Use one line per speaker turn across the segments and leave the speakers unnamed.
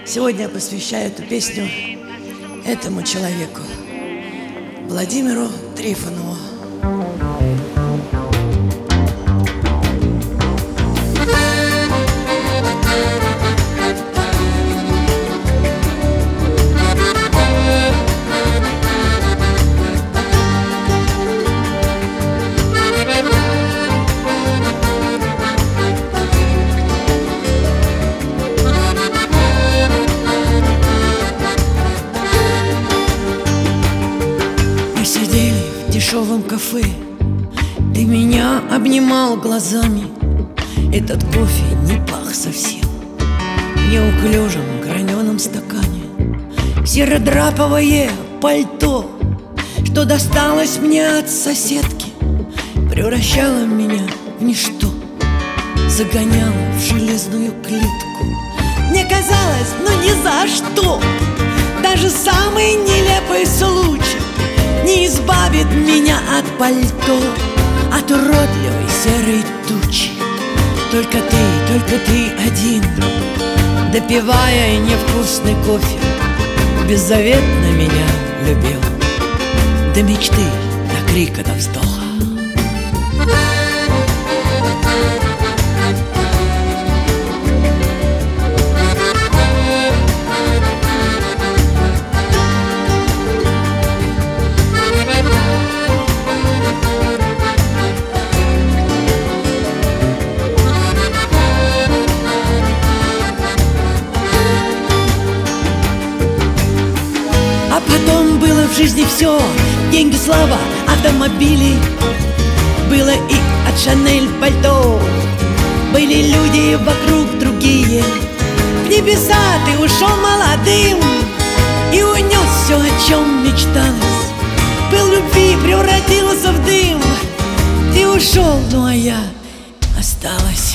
Сегодня я посвящаю эту песню этому человеку, Владимиру Трифонову. В дешевом кафе ты меня обнимал глазами. Этот кофе не пах совсем в неуклюжем граненом стакане. Серодраповое пальто, что досталось мне от соседки, превращало меня в ничто, загоняло в железную клетку. Мне казалось, ни за что, даже самый нелепый случай не избавит меня от пальто, от уродливой серой тучи. Только ты один, допивая невкусный кофе, беззаветно меня любил, до мечты, до крика, до вздоха. А потом было в жизни все: деньги, слава, автомобили. Было и от Шанель пальто. Были люди вокруг другие. В небеса ты ушел молодым и унес все, о чем мечталось. Пыл любви превратился в дым. Ты ушел, а я осталась.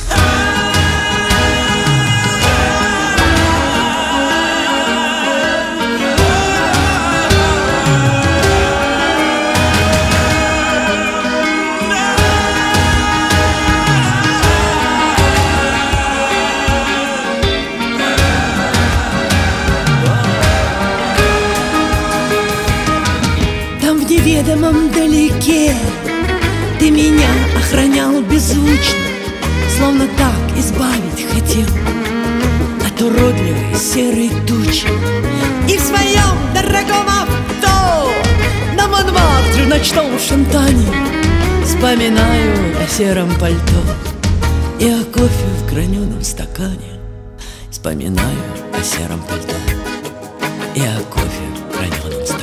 В неведомом далеке ты меня охранял беззвучно, словно так избавить хотел от уродливой серой тучи. И в своем дорогом авто на Монмартре в ночном Шантане вспоминаю о сером пальто и о кофе в граненом стакане. Вспоминаю о сером пальто и о кофе в граненом стакане.